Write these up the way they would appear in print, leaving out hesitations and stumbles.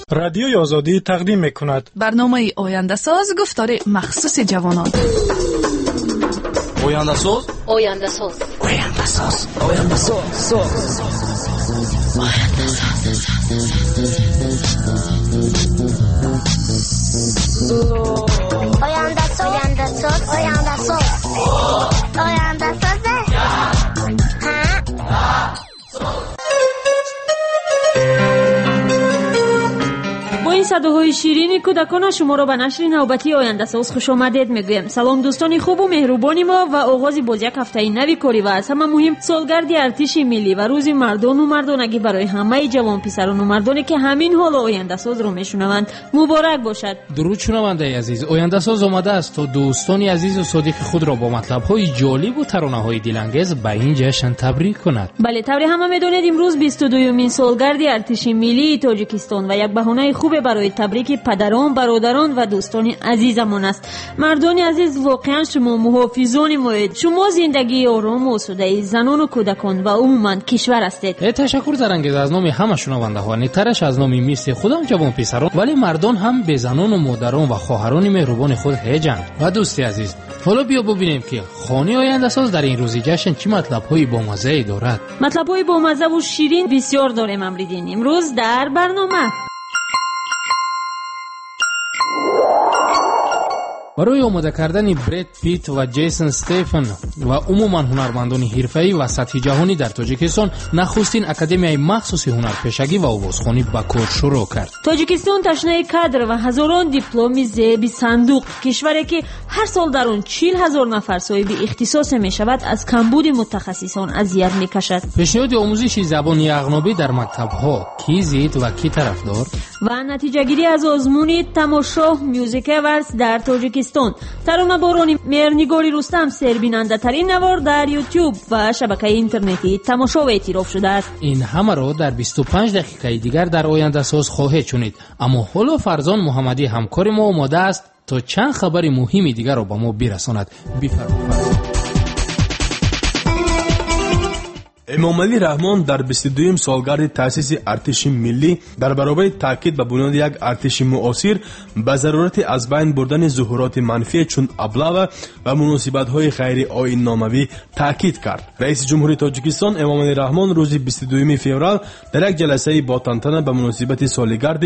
رادیوی آزادی تقدیم می‌کند. برنامه آینده ساز گفتار مخصوص جوانان. آینده ساز، آینده ساز، آینده ساز، آینده ساز، آینده ساز، آینده ساز، آینده ساز، آینده ساز. با این صداهای شیرین کودکان شما را به نشر نوبتی آینده ساز خوش آمدید میگویم. سلام دوستان خوب و مهربانی ما و آغاز باز یک هفته نوی کاری و از همه مهم سالگرد ارتش ملی و روز مردان و مردانگی برای همه جوان پسران و مردانی که همین حال آینده ساز را میشنوند مبارک باشد. درود شنونده عزیز، آینده ساز آمده است تا دوستان عزیز و صادق خود را با مطلب‌های جالب و ترانه‌های دلانگیز به این جشن تبریک کند. بله، طبعا همه میدونید امروز 22مین سالگرد ارتش ملی تاجیکستان و یک بهانه خوب برای تبریک پدران، برادران و دوستان عزیزمان است. مردان عزیز، واقعا شما محافظان مایید. شما زندگی آرام و آسوده زنان و کودکان و عموما کشور هستید. تشکر زرنگیز از نام همه شنونده ها، نیترش از نام میست خودم جوان پسران، ولی مردان هم به زنان و مادران و خواهران مهربان خود هیجان. و دوستی عزیز، حالا بیا ببینیم که خانه آینده ساز در این روز جشن چه مطلب‌های بامزه دارد. مطلب‌های بامزه و شیرین بسیار داریم امروز در برنامه. برای آماده کردن براد پیت و جیسون استیفن و عموما هنرمندان حرفه‌ای و سطحی جهانی در تاجیکستان نخستین اکادمیای مخصوص هنرپیشگی و آوازخوانی به کار شروع کرد. تاجیکستان تشنه کادر و هزاران دیپلم زیب صندوق، کشوری که هر سال در آن 40,000 نفر صاحب اختصاص میشود از کمبود متخصصان اذیت میکشد. پیشنهاد آموزش زبان اغنابی در مکتب‌ها کی زید و کی طرفدار و نتیجه گیری از آزمون تماشا میوزیک اورز در تاجیکستان. ترانه بارانی مرنیگاری رستم سربیننده ترین نوار در یوتیوب و شبکه اینترنتی تماشا و اعتراف شده است. این همه را در 25 دقیقه دیگر در آینده ساز خواهید شنید. اما حالا فرزان محمدی همکار ما آماده است تا چند خبر مهمی دیگر را به ما برساند. بفرمایید. امامعلی رحمان در 22م سالگرد تأسیس ارتش ملی در برابر تاکید به بنیاد یک ارتش معاصر به ضرورت از بین بردن ظهورات منفی چون ابله و مناسبت‌های غیر آیین ناموی تاکید کرد. رئیس جمهوری تاجیکستان امامعلی رحمان روز 22 فوریه در یک جلسه با تنتنه به مناسبت سالگرد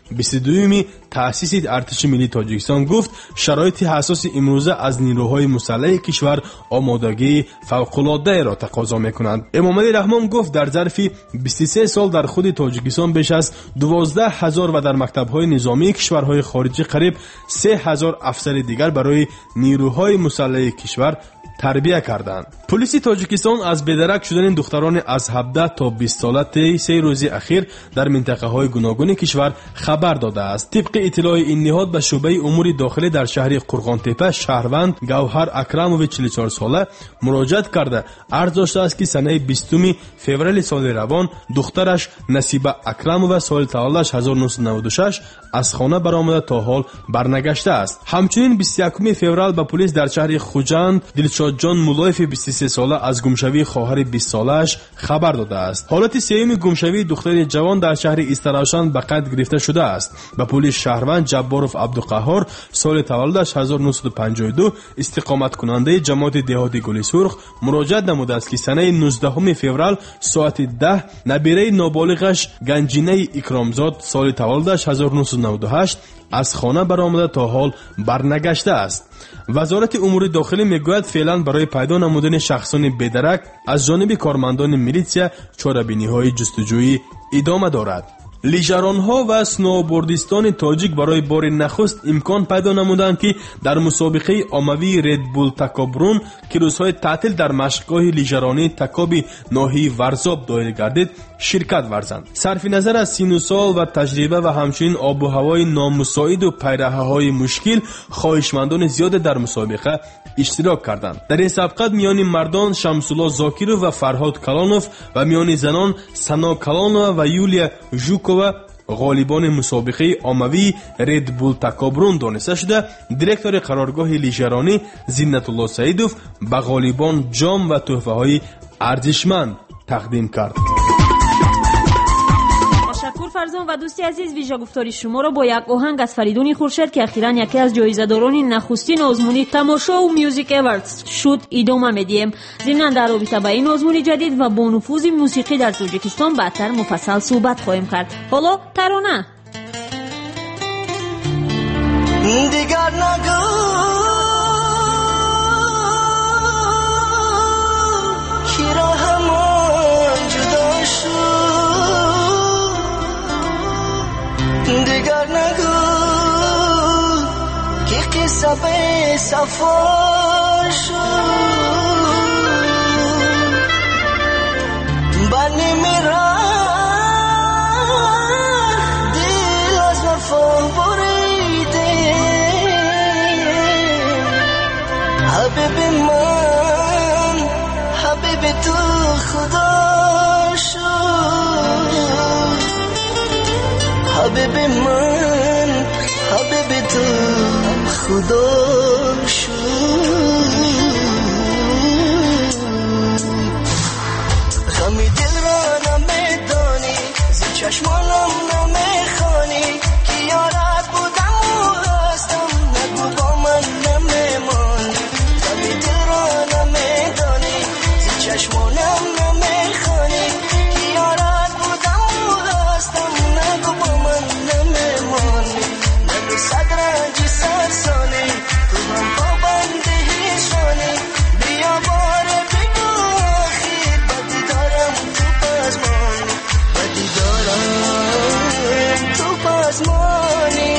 22م تأسیس ارتش ملی تاجیکستان گفت شرایط حساس امروزه از نیروهای مسلح کشور آمادگی فوق‌العاده را تقاضا می‌کنند. امامعلی رحمان گفت در ظرف 23 سال در خود تاجیکستان بیش از 12,000 و در مکتب‌های نظامی کشورهای خارجی قریب 3,000 افسر دیگر برای نیروهای مسلح کشور تربیه کردند. پلیس تاجیکستان از بدرک شدن دختران از 17 تا 20 ساله طی 3 روز اخیر در منطقه‌های گوناگون کشور خبر داده است. طبق اطلاع این نهاد به شعبه امور داخلی در شهر قرغانتپه شهروند گوهر اکرموویچ 44 ساله مراجعت کرده عرض داشته است که سنه 20 فوریه سال روان دخترش نصیبه اکرمووا سال تولدش 1996 از خانه برآمده تا حال برنگشته است. همچنین 21 فوریه به پلیس در شهر خوجند دلشاد جان مولایف 23 ساله از گمشوی خواهر 20 ساله‌اش خبر داده است. حالت سیمی گمشوی دختر جوان در شهر استراوشان به قید گرفته شده است. به پلیس شهروند جباروف عبدالقهار سال تولدش 1952 استقامت کننده جماعت دهاتی گل سرخ مراجعت نموده است که سنه 19 فوریه ساعت 10 نبیره نابالغش گنجینه اکرامزاد سال تولدش 1998 از خانه برآمده تا حال برنگشته است. وزارت امور داخلی میگوید فعلا برای پیدا نمودن شخصان بدرک از جانب کارمندان میلیسیا چاره‌بینی‌های جستجویی ادامه دارد. لیژران‌ها و سنوبوردیستان تاجیک برای بار نخست امکان پیدا نمودند که در مسابقه عمومی ردبول تکابرون که روزهای تعطیل در مشقگاه لیژرانی تکابی ناحیه ورزاب دایر گردید شرکت ورزند. صرف نظر از سن و سال و تجربه و همچنین آب و هوای نامساعد و پیرههای مشکل خواهشمندان زیاد در مسابقه اشتراک کردند. در این سبقت میان مردان شمس‌الله زاکیرو و فرهاد کلانوف و میان زنان سنا کلانووا و یولیا ژوکووا غالبان مسابقه عمومی ردبول تکابرون دانسته شده. دیرکتور قرارگاه لیژرانی زینت الله سعیدوف به غالبان جام و تحفه های ارزشمند تقدیم کرد. فرزان و دوستی عزیز، ویژه گفتاری شما را با یک آهنگ از فریدون خورشید که اخیراً یکی از جایزه‌داران نخستین آزمون تماشا و میوزیک اوردز شد ادامه میدیم. ضمناً در رابطه با این آزمون جدید و با نفوذ موسیقی در تاجیکستان بعدتر مفصل صحبت خواهیم کرد. حالا ترانه دیگر نگو کی را همان جدا شد، دیگر نگو کی قصه به صفا شد، بنی میرا دل از وفا بریده، حبیب من حبیب تو خدا شد، حبیب من حبیب تو خدا شد، غمی دل را نمیدانی زی چشمانم نمیخوانی که یارت بودم و هستم نگو با من نمیمانی، غمی دل را نمیدانی زی چشمانم نمیخوانی که یارت بودم و هستم نگو با من نمیمانی، نگو صد رنجی سرسانی تو هم پابند هیچانی، بیا باره بگو آخیر بدی دارم تو پزمانی، بدی دارم تو پزمانی.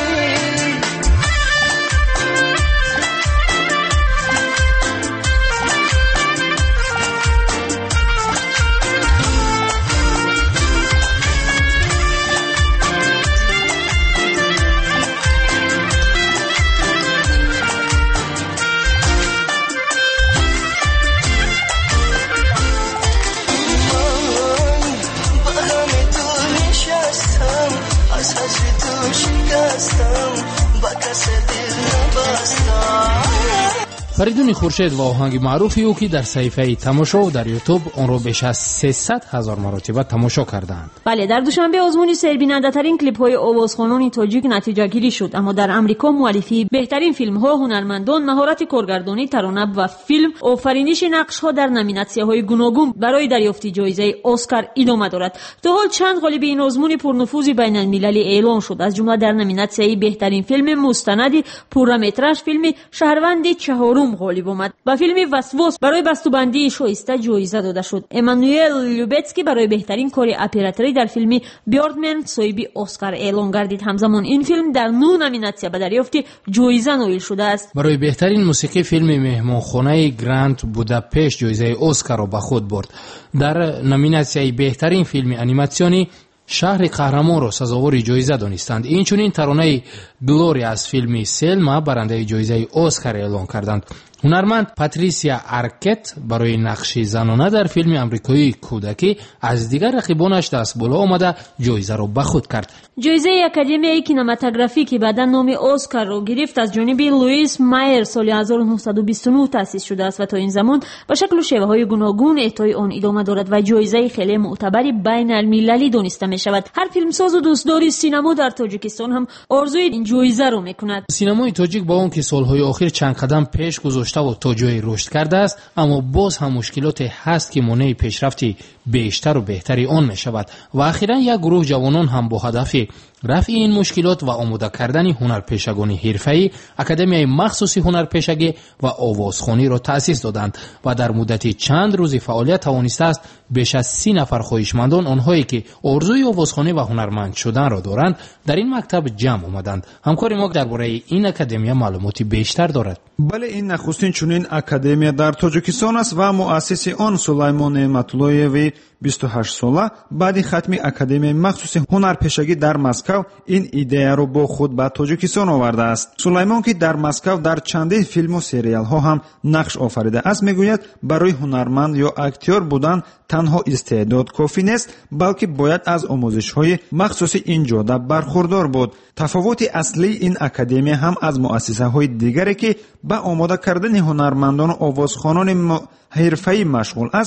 فریدون خورشید و آهنگ معروفی او که در صحیفه تماشا و در یوتیوب آن را بیش از 300,000 مرتبه تماشا کردند. بله، در دوشنبه آزمون سربیننده ترین کلیپ های آوازخوانان تاجیک نتیجه گیری شد، اما در امریکا مؤلفی بهترین فیلم ها، هنرمندان، مهارت کارگردانی، ترانه و فیلم، آفرینش نقش ها در نامیناسیون های گوناگون برای دریافت جایزه اسکار ادامه دارد. تا حال چند غالب این آزمون پرنفوذ بین المللی اعلام شد، از جمله در نامیناسیون بهترین فیلم مستند پرمتراژ فیلم شهروند چهارم غالب آمد و فیلم وسواس برای بسته‌بندی شایسته جایزه داده شد. امانوئل لوبتسکی برای بهترین کار اپراتوری در فیلم بیاردمن صاحب اسکار اعلام گردید. همزمان این فیلم در 9 نامیناسیون به دریافت جایزه نایل شده است. برای بهترین موسیقی فیلم مهمانخانه گراند بوداپشت جایزه اسکار را به خود برد. در نامیناسیون بهترین فیلم انیماسیونی شهر قهرمان را سزاوار جایزه دانستند. اینچنین ترانه گلوری از فیلم سلما برنده جایزه اسکار اعلام کردند. هنرمند پاتریسیا آرکت برای نقش زنانه در فیلم آمریکایی کودکی از دیگر رقیبانش دست بالا آمده جایزه را به خود کرد. جایزه اکادمی کینماتوگرافی که بعدا نام اسکار را گرفت از جانب لوئیس مایر سال 1929 تأسیس شده است و تا این زمان به شکل و شیوه‌های گوناگون اعطای آن ادامه دارد و جایزه خیلی معتبری بین المللی دانسته می شود. هر فیلمساز و دوستدار سینما در تاجیکستان هم آرزوی این جایزه را میکند. سینمای تاجیک با اون که سالهای اخیر چند قدم پیش گذاشته و تا جای رشد کرده است، اما باز هم مشکلات هست که مانع پیشرفتی بیشتر و بهتری آن می شود و اخیراً یک گروه جوانان هم با هدف رفع این مشکلات و آماده کردن هنرپیشگان حرفه‌ای اکادمی مخصوص هنرپیشگی و آوازخوانی را تأسیس دادند و در مدت چند روز فعالیت توانسته است بیش از 30 نفر خواهشمندان آنهایی که آرزوی آوازخوانی و هنرمند شدن را دارند در این مکتب جمع آمدند. همکار ما درباره این اکادمی معلوماتی بیشتر دارد. بله، این نخستین چنین اکادمی در تاجیکستان است و مؤسس آن سلیمان نعمت‌اللهیوی 28 ساله بعد ختم اکادمی مخصوص هنرپیشگی در مسکو این ایده را با خود به تاجیکستان آورده است. سلیمان که در مسکو در چندین فیلم و سریال ها هم نقش آفریده است میگوید برای هنرمند یا اکتور بودن تنها استعداد کافی نیست، بلکه باید از آموزش های مخصوص این جاده برخوردار بود. تفاوت اصلی این اکادمی هم از مؤسسه های دیگری که به آماده کردن هنرمندان و آوازخوانان حرفه‌ای مشغول است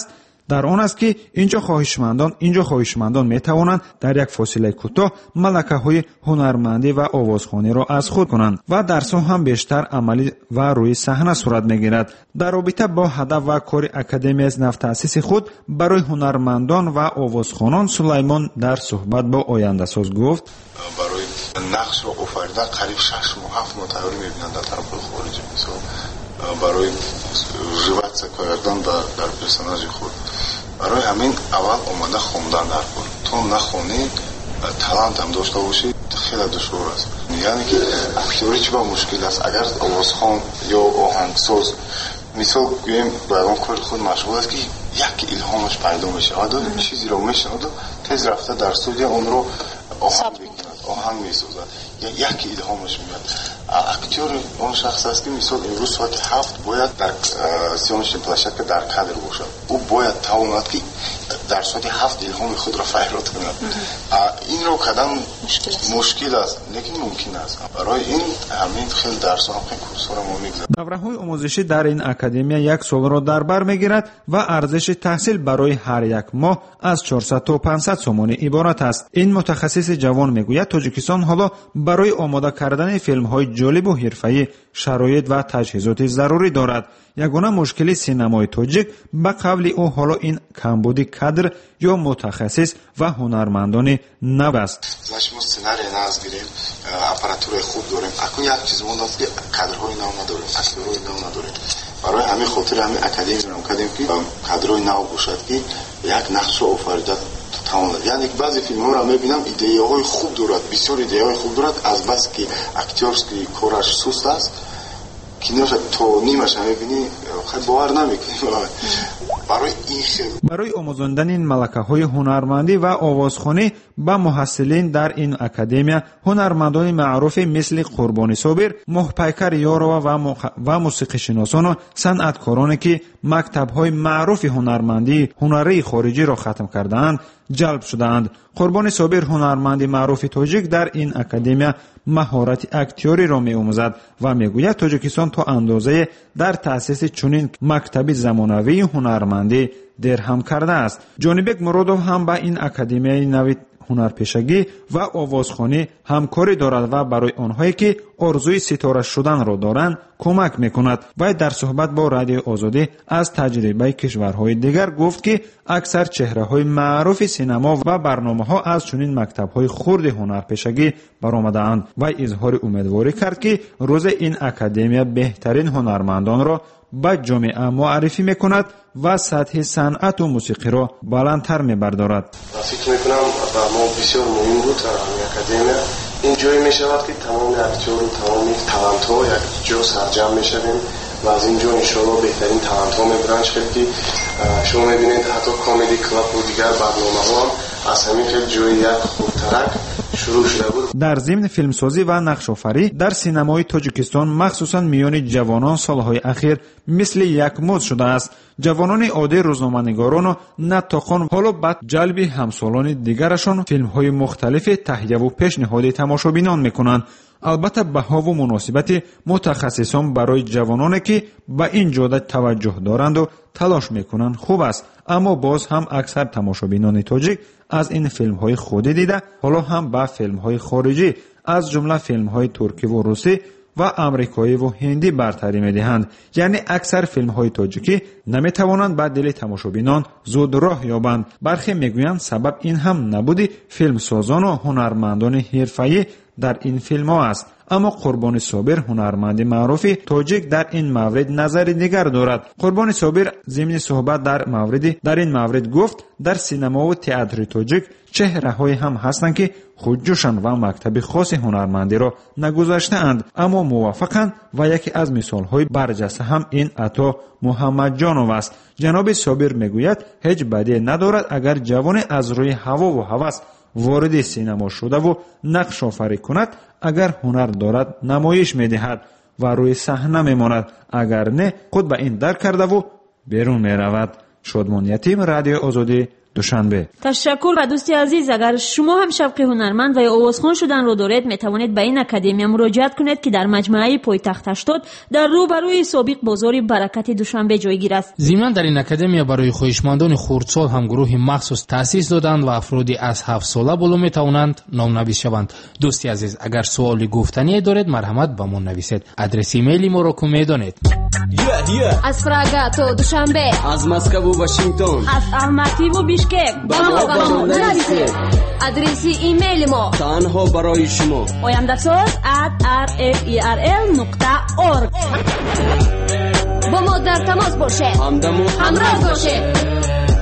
дар он аст ки инҷо хоҳишмандон метавонанд дар як фосилаи кӯтоҳ малакаҳои ҳунармандӣ ва овозхониро аз худ кунанд ва дарсҳо ҳам бештар амалӣ ва рӯи саҳна сурат мегирад. дар робита бо ҳадаф ва кори академияи навтаъсиси худ барои ҳунармандон ва овозхонон Сулаймон дар суҳбат бо Ояндасоз гуфт: барои нақшро офарида қариб 6 моҳ 7 моҳ тайёрӣ мебинанд дар тарафҳои хориҷӣ. мисол барои живатсия кардан дар персонажи худ, барои ҳамин аввал омада хондан дар кор. то нахонӣ талант ҳам дошта бошӣ хеле душвор аст. яъне ки актёрӣ чӣ ба мушкил аст? агар овозхон ё оҳангсоз мисол гӯем ба ягон кори худ машғул аст ки як илҳомаш пайдо мешавад, чизеро мешунад, тез рафта дар студия онро оҳанг мекунад, оҳанг месозад, як илҳомаш меояд. актёр он шахс аст ки мисол имрӯз соати 7 бояд дар сёночной площадка дар кадр бошад. ӯ бояд тавонад ки дар соати 7 илҳоми худро файрод кунад. инро кардан мушкил аст, лекин мумкин аст. барои ин ҳамин хел дарсҳо ҳам курсҳоро мо мегзарем. давраҳои омӯзишӣ дар ин академия 1 солро дар бар мегирад ва арзиши таҳсил барои ҳар як моҳ аз 400 то 500 сомонӣ иборат аст. ин мутахассиси ҷавон мегӯяд Тоҷикистон ҳоло барои омода кардани филмҳои ҷолибу ҳирфаӣ шароит ва таҷҳизоти зарурӣ дорад. ягона мушкили синамои тоҷик ба қавли ӯ ҳоло ин камбуди кадр ё мутахассис ва ҳунармандони нав аст. мо сценарий наз гирем, аппаратураи хуб дорем, акун як чиз мондааст ки кадрҳои нав надорем, актёрҳои нав надорем. барои ҳамин хотир ҳамин академияро кардем ки кадрҳои нав бошад ки як нақшро офарида тавонад. яъне баъзе филмҳоро мебинам идеяҳои хуб дорад, бисёр идеяҳои хуб дорад, азбасе ки актёрский кораш суст аст, киноша то нимаша мебинӣ, бовар намекунӣ. барои омӯзондани малакаҳои ҳунармандӣ ва овозхонӣ ба муҳассилин дар ин академия ҳунармандони маъруфе мисли Қурбони Собир, Моҳпайкар Ёрова ва мусиқишиносону санъаткороне ки мактабҳои маъруфи ҳунармандии ҳунарии хориҷиро хатм кардаанд ҷалб шудаанд. Қурбони Собир, ҳунарманди маъруфи тоҷик, дар ин академия маҳорати актёриро меомӯзад ва мегӯяд Тоҷикистон то андозае дар таъсиси чунин мактаби замонавии ҳунармандӣ дерҳам кардааст. Ҷонибек Муродов ҳам ба ин академияи нави ҳунарпешагӣ ва овозхонӣ ҳамкорӣ дорад ва барои онҳое ки орзуи ситора шуданро доранд кӯмак мекунад. вай дар суҳбат бо Радиои Озодӣ аз таҷрибаи кишварҳои дигар гуфт ки аксар чеҳраҳои маъруфи синамо ва барномаҳо аз чунин мактабҳои хурди ҳунарпешагӣ баромадаанд. вай изҳори умедворӣ кард ки рӯзе ин академия беҳтарин ҳунармандонро ба ҷомеа муаррифӣ мекунад ва сатҳи санъату мусиқиро баландтар мебардорад. фикр мекунам ба мо бисёр муҳим буд академия ин ҷое мешавад ки тамоми актёру тамоми талантҳо як ҷо сарҷамъ мешавем ва аз ин ҷо иншоалло беҳтарин талантҳо мебуранд. ки шумо мебинед ҳатто комеди клабу дигар барномаҳо ҳам аз ҳамин хел ҷои як хурдтарак шурӯъ шуда буд. дар зимни филмсозӣ ва нақшофарӣ дар синамои Тоҷикистон махсусан миёни ҷавонон солҳои ахир мисли як мод шудааст. ҷавонони оддӣ, рӯзноманигорону наттоқон ҳоло ба ҷалби ҳамсолони дигарашон филмҳои мухталифи таҳияву пешниҳоди тамошобинон мекунанд. албатта баҳову муносибати мутахассисон барои ҷавононе ки ба ин ҷода таваҷҷӯҳ доранду талош мекунанд хуб аст, аммо боз ҳам аксар тамошобинони тоҷик аз ин филмҳои худӣ дида ҳоло ҳам ба филмҳои хориҷӣ аз ҷумла филмҳои туркиву русӣ ва амрикоиву ҳиндӣ бартарӣ медиҳанд. яъне аксар филмҳои тоҷикӣ наметавонанд ба дили тамошобинон зуд роҳ ёбанд. бархе мегӯянд сабаб ин ҳам набуди филмсозону ҳунармандони ҳирфаӣ дар ин филмҳо аст. аммо Қурбони Собир, ҳунарманди маъруфи тоҷик, дар ин маврид назари дигар дорад. Қурбони Собир зимни суҳбат дар ин маврид гуфт: дар синамову театри тоҷик чеҳраҳое ҳам ҳастанд ки худҷӯшанд ва мактаби хоси ҳунармандиро нагузаштаанд, аммо муваффақанд ва яке аз мисолҳои барҷаста ҳам ин Ато Муҳаммадҷонов аст. ҷаноби Собир мегӯяд ҳеҷ бадие надорад агар ҷавоне аз рӯи ҳавову ҳавас вориди синамо шудаву нақшофарӣ кунад. агар ҳунар дорад намоиш медиҳад ва рӯи саҳна мемонад, агар не худ ба ин дарк кардаву берун меравад. Шодмон Ятим, Радиои Озодӣ, دوشنبه. تشکر. و دوستی عزیز، اگر شما هم شوق هنرمند و یا آوازخوان شدن رو دارید، میتوانید به این اکادمی مراجعت کنید که در مجموعه پایتخت 80 در روبروی سابق بازار برکت دوشنبه جایگیر است. ضمناً در این اکادمی برای خواهشمندان خردسال هم گروه مخصوص تأسیس دادند و افرادی از 7 ساله بالا میتوانند نام‌نویس شوند. دوستی عزیز، اگر سوالی گفتنی دارید مرحمت به ما نویسید. آدرس ایمیلی ما را میدانید. از پراگا تا دوشنبه، از مسکو و واشنگتن، از الماتی و بیشکک با ما نویسید. آدرس ایمیل ما تنها برای شما oyandasoz@rferl.org. با ما در تماس باشید، همراه باشید.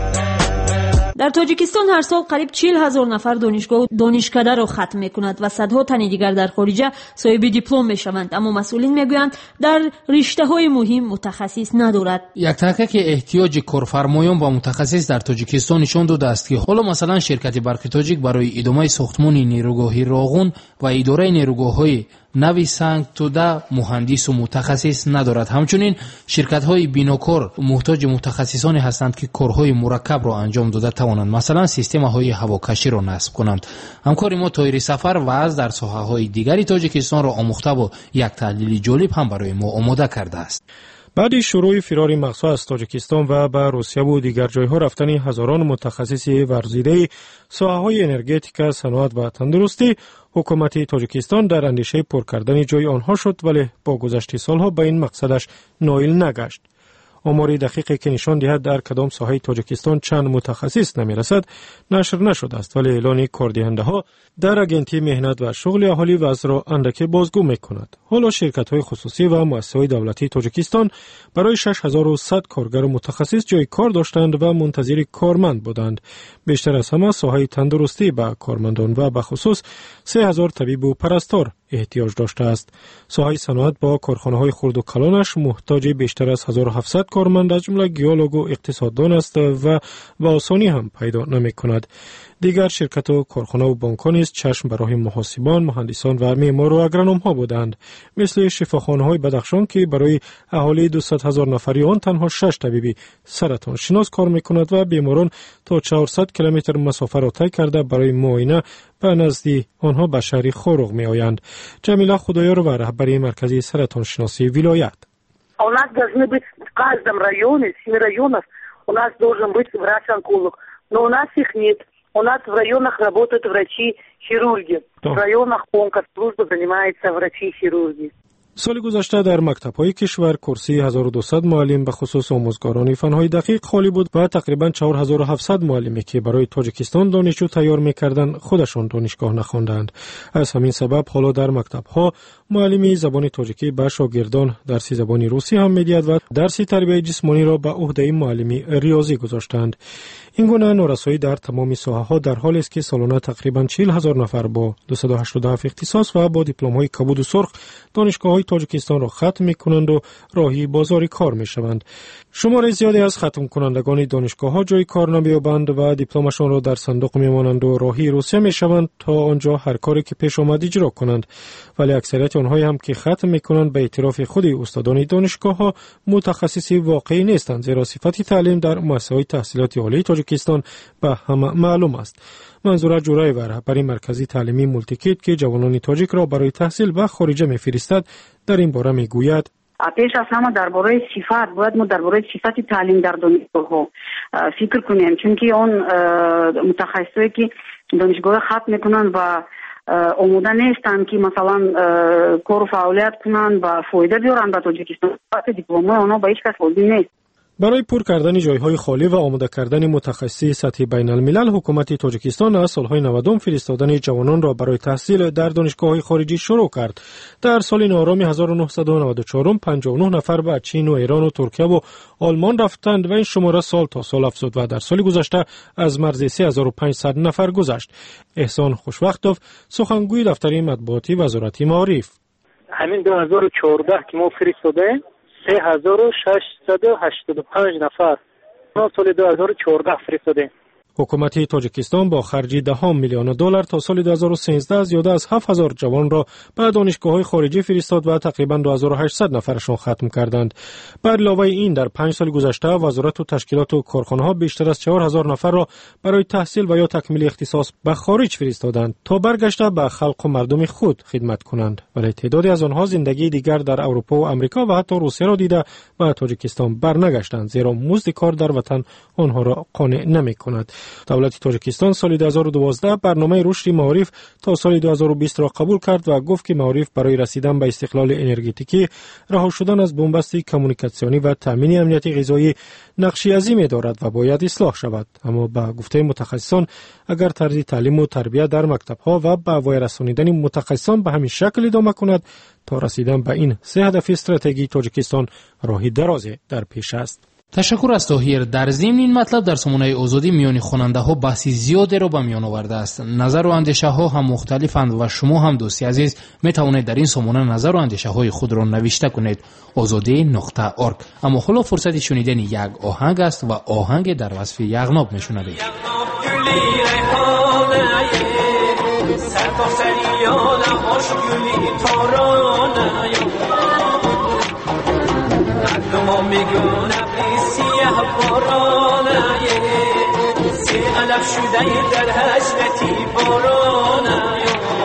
در تاجیکستان هر سال قریب 40,000 نفر دانشگاه و دانشکده را ختم می‌کند و صدها تن دیگر در خارج صاحب دیپلم می‌شوند، اما مسئولین میگویند در رشته‌های مهم متخصص ندارد. یک تحقیق احتیاج کارفرمایان با متخصص در تاجیکستان نشان داده است که حالا مثلا شرکت برق تاجیک برای ادامه ساختمان نیروگاهی راغون و اداره نیروگاه‌های نوی سنگ توده مهندس و متخصص ندارد. همچنین شرکت‌های بیناکار محتاج متخصصانی هستند که کارهای مرکب را انجام داده توانند مثلا سیستم‌های هواکشی را نصب کنند. همکار ما طاهر سفر وضع در ساحه‌های دیگری تاجیکستان را آموخته و یک تحلیل جالب هم برای ما آماده کرده است. بعد شروع فرار مقصود از تاجیکستان و به روسیه و دیگر جایها رفتن هزاران متخصص ورزیده ساحه‌های انرژتیک، صنعت و تندرستی، حکومت تاجیکستان در اندیشه پر کردن جای آنها شد، ولی با گذشت سالها به این مقصدش نائل نگشت. آمار دقیقی که نشان دهد در کدام ساحه تاجیکستان چند متخصص نمیرسد نشر نشده است، ولی اعلان کاردهنده ها در اگنتی مهنت و شغل اهالی وضع را اندکی بازگو میکند. حالا شرکت های خصوصی و مؤسسات دولتی تاجیکستان برای 6100 کارگر متخصص جای کار داشتند و منتظر کارمند بودند. بیشتر از همه ساحه تندرستی به کارمندان و به خصوص 3000 طبیب و پرستار احتیاج داشته است. ساحه صنعت با کارخانه‌های خرد و کلانش محتاج بیشتر از 1700 کارمند از جمله گیولوگ و اقتصاددان است و به آسانی هم پیدا نمی‌کند. دیگر شرکت و کارخانه و بانک‌ها نیز چشم برای محاسبان، مهندسان و معمار و اگرونوم‌ها بودند، مثل شفاخانه‌های بدخشان که برای اهالی 200,000 نفری آن تنها 6 طبیب سرطان شناس کار می‌کند و بیماران تا 400 کیلومتر مسافت را طی کرده برای معاینه به نزد آنها به شهر خوروغ می‌آیند. جمیله خدایار و رهبر مرکز سرطان شناسی ولایت: У нас должны быть в каждом районе, 7 районов, у нас должен быть врач-онколог, но у нас их нет. У нас в районах работают врачи-хирурги. В районах онкослужба занимается врачи-хирурги. سال گذشته در مکتب‌های کشور کرسی 1200 معلم به خصوص آموزگاران فن‌های دقیق خالی بود و تقریباً 4700 معلمی که برای تاجیکستان دانشجو تیار می‌کردند خودشان دانشگاه نخواندند. از همین سبب حالا در مکتب‌ها معلمی زبان تاجیکی به شاگردان درس زبان روسی هم می‌دهد و درس تربیت جسمانی را به عهده معلمی ریاضی گذاشتند. این گونه نارسایی در تمام ساحه‌ها در حالی است که سالانه تقریباً 40000 نفر با 287 اختصاص و با دیپلم‌های کبود و سرخ دانشگاه‌های تاجیکستان را ختم می‌کنند و راهی بازار کار می‌شوند. شمار زیادی از ختم کنندگان دانشگاه‌ها جای کار نمی‌یابند و دیپلمشان را در صندوق می‌مانند و راهی روسیه می‌شوند تا آنجا هر کاری که پیش آمد اجرا کنند، ولی اکثریت آنها هم که ختم می‌کنند به اعتراف خود استادان دانشگاه‌ها متخصصی واقعی نیستند، زیرا صفت تعلیم در مؤسسه‌های تحصیلاتی عالی تاجیکستان به همه معلوم است. منظور جورای و رهبر مرکزی تعلیمی مولتیکیت که جوانان تاجیک را برای تحصیل به خارج می‌فرستد در این باره می‌گوید: پیش از همه درباره صفت باید ما درباره صفت تعلیم در دانشگاه‌ها فکر کنیم، چون که اون متخصصایی که دانشگاه ختم میکنن و آماده نیستن که مثلا کار و فعالیت کنن و فایده بیارن به تاجیکستان، دیپلم‌های اونا به هیچ کس لازم نیست. برای پر کردن جایهای خالی و آماده کردن متخصصی سطح بین الملل، حکومت تاجیکستان از سالهای 90 فرستادن جوانان را برای تحصیل در دانشگاه‌های خارجی شروع کرد. در سال نوآرام 1994 59 نفر به چین و ایران و ترکیه و آلمان رفتند و این شماره سال تا سال افزود و در سال گذشته از مرز 3500 نفر گذشت. احسان خوشوقتوف، سخنگوی دفتر مطبوعاتی وزارت معارف: همین 2014 که ما فرستادیم 3685 نفر. ما سال 2014 فرستادیم. حکومت تاجیکستان با خرج $10 میلیون تا سال 2013 زیاده از 7000 جوان را به دانشگاه‌های خارجی فرستاد و تقریباً 2800 نفرشان ختم کردند. بر علاوه این در 5 سال گذشته وزارت و تشکیلات و کارخانه‌ها بیشتر از 4000 نفر را برای تحصیل و یا تکمیل اختصاص به خارج فرستادند تا برگشته به خلق و مردم خود خدمت کنند، ولی تعدادی از آنها زندگی دیگر در اروپا و آمریکا و حتی روسیه را دیده و تاجیکستان برنگشتند، زیرا مزد کار در وطن آنها را قانع نمی‌کند. دولت تاجیکستان سال 2012 برنامه رشد معارف تا سال 2020 را قبول کرد و گفت که معارف برای رسیدن به استقلال انرژتیکی، رها شدن از بنبست کمونیکاسیونی و تامین امنیت غذایی نقشی عظیمی دارد و باید اصلاح شود. اما با گفته متخصصان اگر طرز تعلیم و تربیت در مکتب‌ها و به وای رسانیدن متخصصان به همین شکل ادامه کند تا رسیدن به این سه هدف استراتژی تاجیکستان راهی درازی در پیش است. تشکر از طاهر. در ضمن این مطلب در سامانه آزادی میان خواننده ها بحثی زیادی را به میان آورده است. نظر و اندیشه ها هم مختلفند و شما هم دوستی عزیز می توانید در این سامانه نظر و اندیشه های خود را نوشته کنید. azadi.org. اما حالا فرصت شنیدن یک آهنگ است و آهنگ در وصف یغناب میشنوید. علف شده در حسرتی بارانه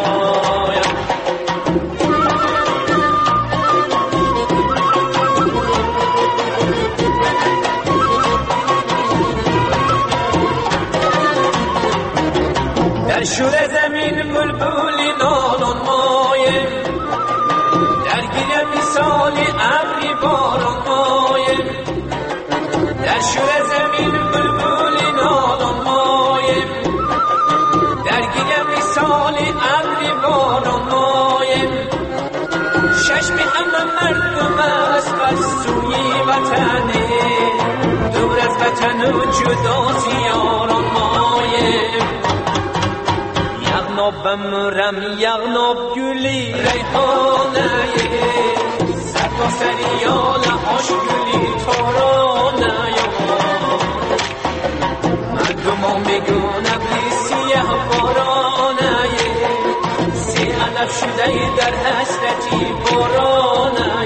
در شور زمین بلبلی نالان مایم در گل مثالی ابری باران مایم در شور زمین بلبلی نالان مایم در گل مثالی ابری باران مایم ششم همه مردم است بر سوی وطنه دور از وطن و جدا زیاران مایم یغناب بمرم یغناب گلی ریحانه سرتاسر یال آش گلی تارانه مردم میگون ابری سیاه بارانه سی علف شده در حسرتی بارانه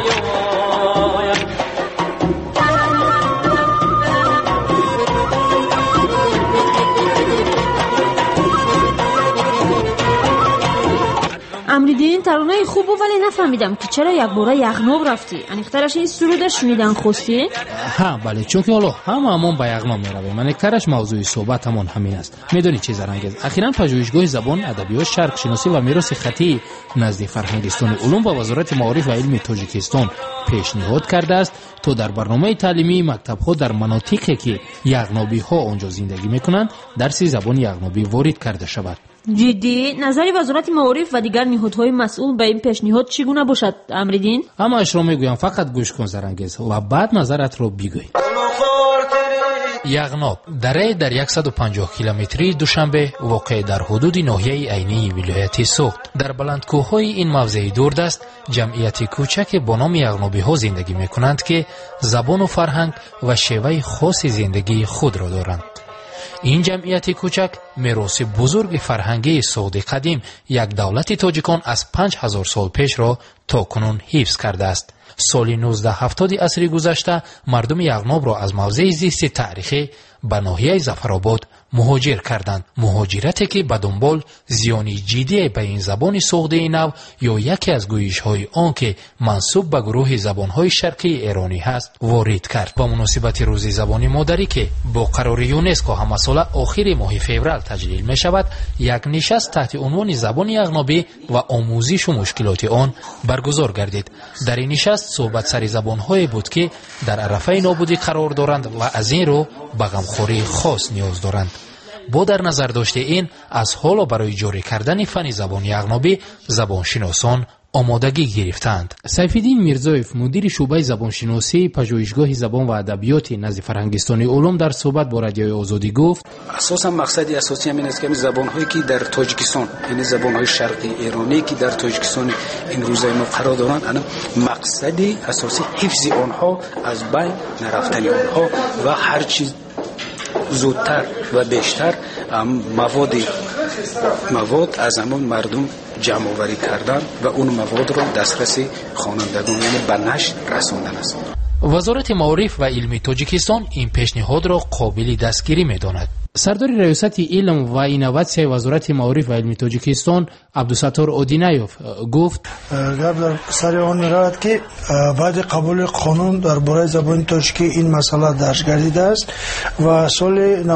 امریدین ترانه خوب ولی نفهمیدم که چرا یک باره یغناب رفتی. انیخترش این سرودش شنیدن خواستی؟ ها بله، چون که حالا همون به یغناب میرویم. انیخترش موضوع صحبتمون همین است. میدونی چه زرنگیز؟ اخیراً پژوهشگاه زبان، ادبیات، شرق شناسی و میراث خطی نزد فرهنگستان علوم و وزارت معارف و علم تاجیکستان پیشنهاد کرده است تا در برنامه تعلیمی مکتب‌ها در مناطقی که یغنابی‌ها آنجا زندگی میکنند درس زبان یغنابی وارد کرده شود. جدی؟ نظری وزارت معارف و دیگر نهادهای مسئول به این پیشنهاد چگونه باشد امریدین؟ اما اش را میگویم، فقط گوش کن زرنگیز و بعد نظرت را بگوی. یغناب دره در 150 کیلومتری دوشنبه واقع در حدود ناحیه عینی ولایت سوخت. در بلندکوه‌های این موضع دوردست جمعیت کوچک با نام یغنابی‌ها زندگی می‌کنند که زبان و فرهنگ و شیوه خاص زندگی خود را دارند. این جمعیت کوچک میراث بزرگ فرهنگی سوخت قدیم یک دولت تاجیکان از 5000 سال پیش را تا کنون حفظ کرده است. سال 1970 عصر گذشته مردم یغناب را از موضع زیست تاریخی به ناحیه ظفرآباد مهاجر کردند. مهاجرتی که به دنبال زیانی جدی به این زبان سوخته نو یا یکی از گویش‌های آن که منسوب به گروه زبان‌های شرقی ایرانی هست وارد کرد. با مناسبت روز زبان مادری که با قرار یونسکو هم مسئله آخر ماه فوریه تجلیل می شود، یک نشست تحت عنوان زبان یغنابی و آموزش و مشکلات آن برگزار گردید. در این نشست صحبت سر زبان‌های بود که در عرفه نابودی قرار دارند و از این رو به غمخوری خاص نیاز دارند. با در نظر داشته این، از حالا برای جاری کردن فن زبان یغنابی زبانشناسان آمادگی گرفتند. سیفالدین میرزایف مدیر شعبه زبانشناسی پژوهشگاه زبان و ادبیات نزد فرهنگستان علوم در صحبت با رادیوی آزادی گفت: اساسا مقصد اساسی همین است که زبان‌هایی که در تاجیکستان، یعنی زبان‌های شرقی ایرانی که در تاجیکستان این روزهای ما قرار دارند، انا مقصد اساسی حفظ آنها، از بین نرفتن آنها و هر چیز زودتر و بیشتر مواد از همون مردم جمع آوری کردن و اون مواد رو دسترسی خوانندگان یعنی به نشر رساندن است. وزارت معارف و علم تاجیکستان این پیشنهاد را قابل دستگیری می‌داند. سردار ریاست علم و اینوواسیون وزارت معارف و علم تاجیکستان عبدالستار اودینایوف گفت گپ در سر آن می‌رود که بعد قبول قانون درباره زبان تاجیکی این مسئله درج گردیده است و سال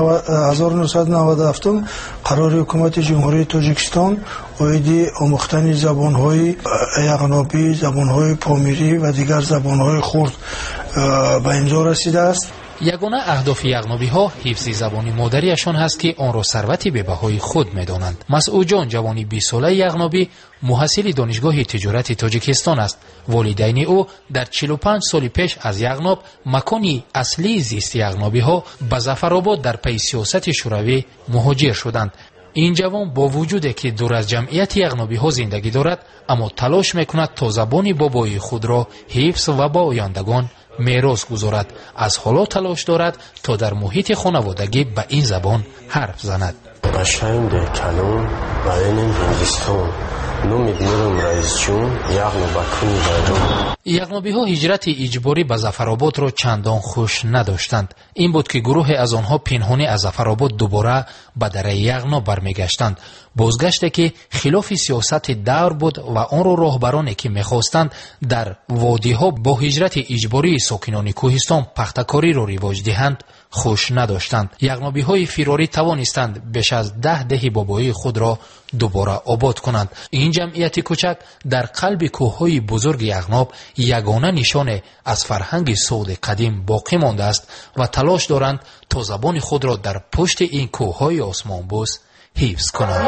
1997 قرار حکومت جمهوری تاجیکستان اویدی آموختن زبان‌های یغنابی، زبان‌های پامیری و دیگر زبان‌های خرد به امضا رسیده است. یگانه اهداف یغنابی‌ها حفظ زبان مادریشان هست که آن را ثروتی به بهای خود می‌دانند. مسعود جان جوانی 20 ساله یغنابی محصل دانشگاه تجارت تاجیکستان است. والدین او در 45 سال پیش از یغناب مکانی اصلی زیست یغنابی‌ها به ظفرآباد در پی سیاست شوروی مهاجر شدند. این جوان با وجودی که دور از جمعیت یغنابی‌ها زندگی دارد اما تلاش می‌کند تا زبان بابای خود را حفظ و با آیندگان میراث گذارد. از حالا تلاش دارد تا در محیط خانوادگی به این زبان حرف زند. ماشین در کلون برای هندوستان نومید میرم رئیس جون یغناب کنی دارم. یغنابی‌ها هجرت اجباری به ظفرآباد را چندان خوش نداشتند. این بود که گروه از آنها پنهانی از ظفرآباد دوباره به دره یغناب برمیگشتند. بازگشته که خلاف سیاست دور بود و آن را راهبرانی که می‌خواستند در وادی‌ها با هجرت اجباری ساکنان کوهستان پختکاری را رواج دهند خوش نداشتند. یغنابی‌های فراری توانستند بیش از 10 دهه بابایی خود را دوباره آباد کنند. این جمعیت کوچک در قلب کوه‌های بزرگ یغناب یگانه نشان از فرهنگ سود قدیم باقی مانده است و تلاش دارند تا زبان خود را در پشت این کوه‌های آسمانبوس حفظ کنند.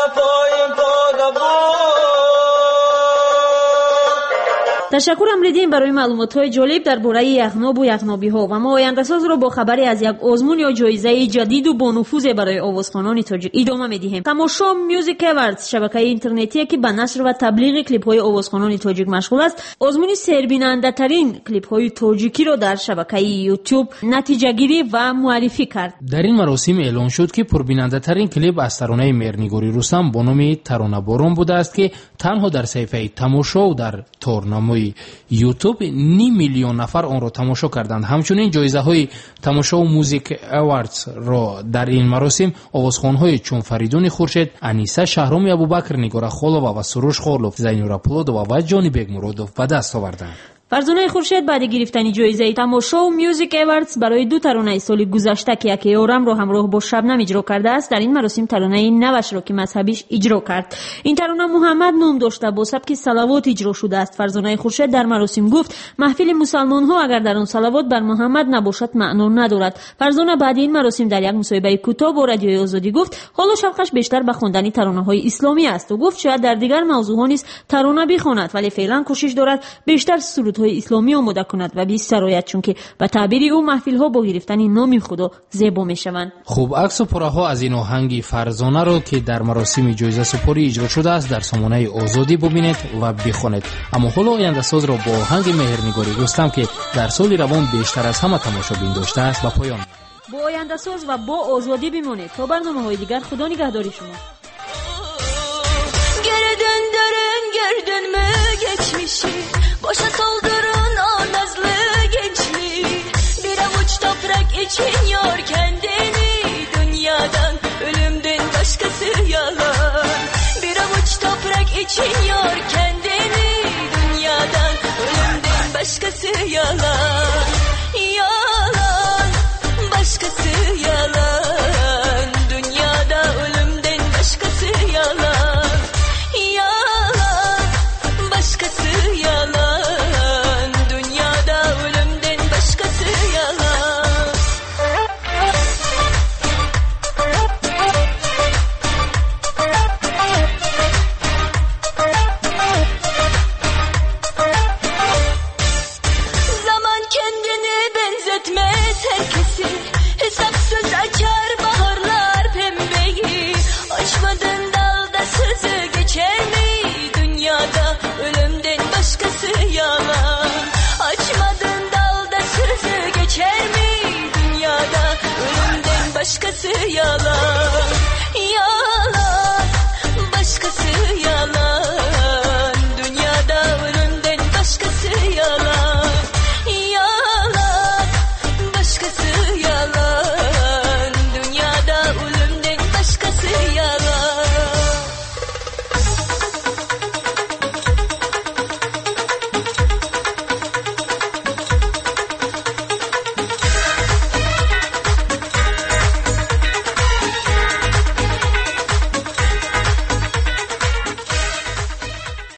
تشکر امریدیم برای معلومات‌های جالب درباره یغناب و یغنابی‌ها و ما آینده‌ساز را با خبری از یک آزمون یا جایزه جدید و با نفوذ برای آوازخوانان تاجیک ادامه می‌دهیم. تماشا میوزیک اوردز شبکه اینترنتی که به نشر و تبلیغ کلیپ‌های آوازخوانان تاجیک مشغول است، آزمون سربیننده‌ترین کلیپ‌های تاجیکی را در شبکه یوتیوب نتیجه‌گیری و معرفی کرد. در این مراسم اعلام شد که پربیننده‌ترین کلیپ از ترانه مرنیگوری رستم با نام ترانه بارون بوده است که تنها در صفحه تماشا و در تورنمه یوتیوب 9 میلیون نفر آن را تماشا کردند. همچنین جایزه‌های تماشا و موزیک اواردز را در این مراسم آوازخوان‌های چون فریدون خورشید، انیسه شهرام ابوبکر، نگار خالووا و سروش خالوف، زینور پولودووا و جانی بیگ مرودوف به دست آوردند. فرزانه خورشید بعد گرفتن جایزه تماشا و میوزیک اوردز برای 2 ترانه سال گذشته که یکی آرام را همراه با شبنم اجرا کرده است، در این مراسم ترانه نوش را که مذهبیش اجرا کرد. این ترانه محمد نام داشته با سبک صلوات اجرا شده است. فرزانه خورشید در مراسم گفت محفل مسلمان ها اگر در آن صلوات بر محمد نباشد معنا ندارد. فرزانه بعد این مراسم در یک مصاحبه کوتاه با رادیوی آزادی گفت حالا شوقش بیشتر به خواندن ترانه های اسلامی است و گفت شاید در دیگر موضوعات نیز ترانه بخواند ولی فعلا کوشش دارد بیشتر سرودهای اسلامی آماده کند و بی سرایت، چون که به تعبیر او محفل ها با گرفتن نام خدا زیبا میشوند. خوب عکس و پاره ها از این آهنگ فرزانه را که در مراسم جایزه سپاری اجرا شده است در سامانه آزادی ببینید و بخوانید. اما حالا آینده ساز را با آهنگ مهرنگاری رستم که در سال روان بیشتر از همه تماشابین داشته است به پایان. با آینده ساز و با آزادی بمانید تا برنامه‌های دیگر. خدا نگهداری شما. Gerdin mi geçmişi boşa soldurun o nazlı gençliği. Bir avuç toprak için yor kendini dünyadan, ölümden başkası yalan. Bir avuç toprak için yor kendini dünyadan, ölümden başkası yalan. Yalan, başkası yalan.